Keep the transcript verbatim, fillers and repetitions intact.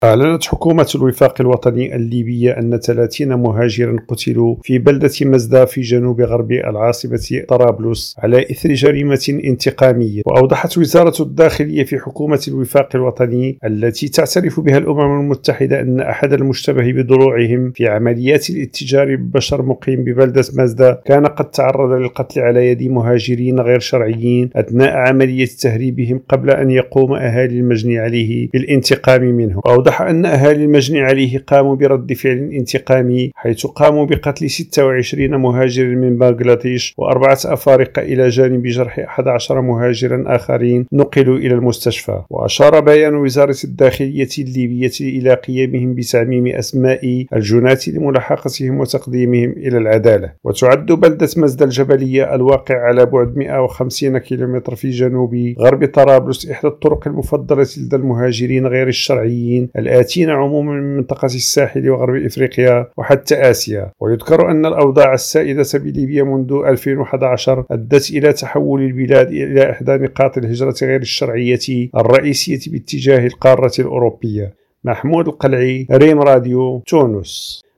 أعلنت حكومة الوفاق الوطني الليبية أن ثلاثين مهاجرا قتلوا في بلدة مزدة في جنوب غرب العاصمة طرابلس على إثر جريمة انتقامية. وأوضحت وزارة الداخلية في حكومة الوفاق الوطني التي تعترف بها الأمم المتحدة أن أحد المشتبه بضلوعهم في عمليات الاتجار بالبشر مقيم ببلدة مزدة كان قد تعرض للقتل على يد مهاجرين غير شرعيين أثناء عملية تهريبهم قبل أن يقوم أهالي المجني عليه بالانتقام منه. وأوضح أن أهالي المجني عليه قاموا برد فعل انتقامي حيث قاموا بقتل ستة وعشرين مهاجر من بنغلاديش وأربعة أفارقة إلى جانب جرح أحد عشر مهاجرا آخرين نقلوا إلى المستشفى. وأشار بيان وزارة الداخلية الليبية إلى قيامهم بتعميم أسماء الجناة لملاحقتهم وتقديمهم إلى العدالة. وتعد بلدة مزدة الجبلية الواقع على بعد مئة وخمسين كيلومتر في جنوب غرب طرابلس إحدى الطرق المفضلة لدى المهاجرين غير الشرعيين الآتين عموما من منطقة الساحل وغرب إفريقيا وحتى آسيا. ويذكر أن الأوضاع السائدة بليبيا منذ ألفين وأحد عشر أدت إلى تحول البلاد إلى إحدى نقاط الهجرة غير الشرعية الرئيسية باتجاه القارة الأوروبية. محمود القلعي، ريم راديو، تونس.